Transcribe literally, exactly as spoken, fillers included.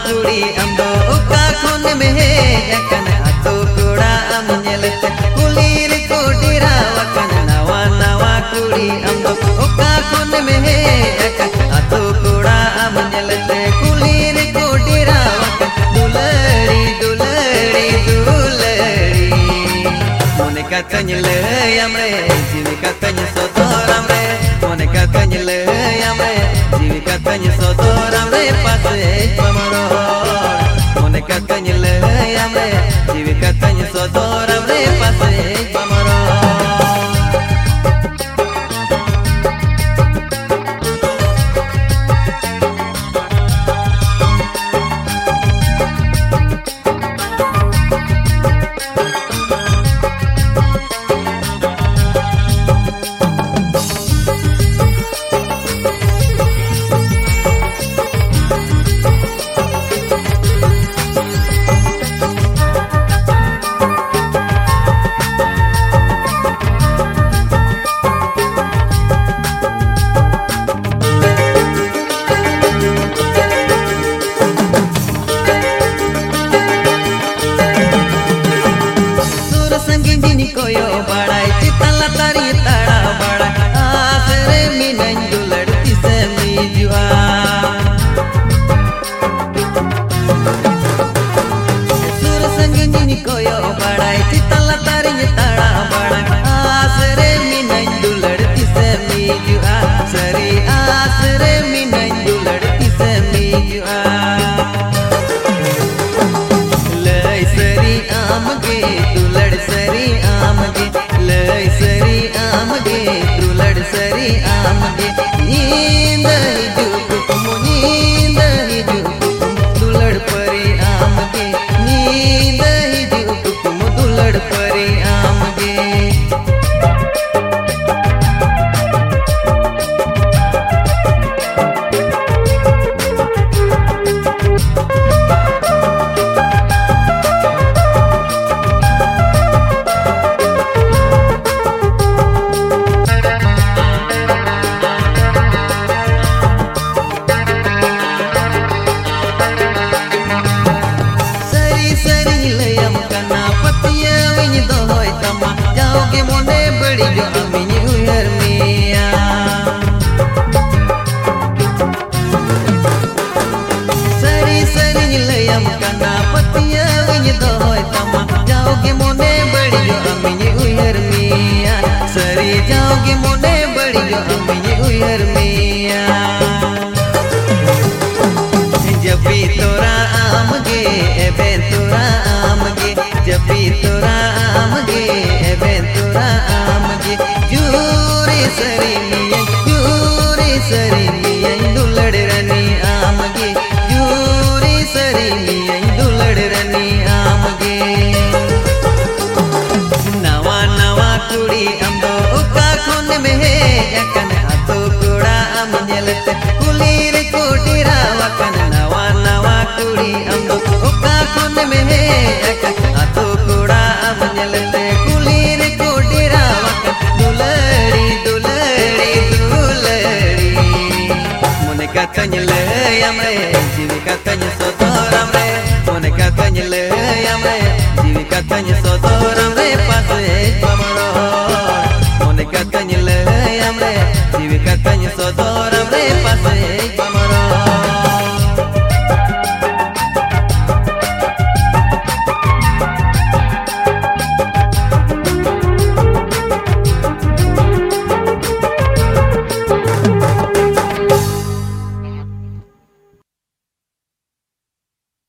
कुड़ी अमदो ओका खोन में हेज अकन आतो कोड़ा अम नेलते कुलीर को डेरा वकन नवा नवा कुड़ी अमदो ओका खोन में हेज अकन आतो कोड़ा अम नेलते कुलीर को डेरा वकन दुलड़ी दुलड़ी दुलड़ी मोने katanya le amre jiwi katanya sotoram re mone katanya le amre jiwi katanya sotoram re pase pamoror mone katanya le amre jiwi katanya sotoram re pase pamoror कोयो बड़ाई चितला तारी ताड़ा बड़ा आसरे मिनन दुलड़ती से मिजुआ सुर संगनी कोयो बड़ाई चितला तारी ताड़ा बड़ा आसरे मिनन दुलड़ती से मिजुआ सरी आसरे मिनन दुलड़ती से मिजुआ लय सरी आमगे दुलड़ सरी आमगे लय सरी आमगे दुलड़ सरी आमगे नींद हिजुकुम नींद हिजुकुम दुलड़ परी आमगे नींद हिजुकुम दुलड़ परी आमगे जाओगे मोने बड़ी जो अमीनी उहर मिया सरी सरी लयम कना पतिया वही दोय तमा जाओगे मोने बड़ी जो अमीनी उहर मिया सरी जाओगे मोने बड़ी जो अमीनी उहर मिया जब भी तोरा आमगे एबे तोरा आमगे जब भी तोरा आमगे एबेंतुरा आमगे जूरे सरी मिया जूरे सरी मिया दुलड़ रनी आमगे जूरे सरी मिया दुलड़ रनी आमगे नवा नवा कुड़ी अमदो ओका खोन में है अकन आतो कोड़ा अम नेलते कुलीर को डेरा वकन नवा नवा कुड़ी अमदो ओका खोन में है अकन आतो कोड़ा अम नेलते katanya le amre jiwi katanya sotoram re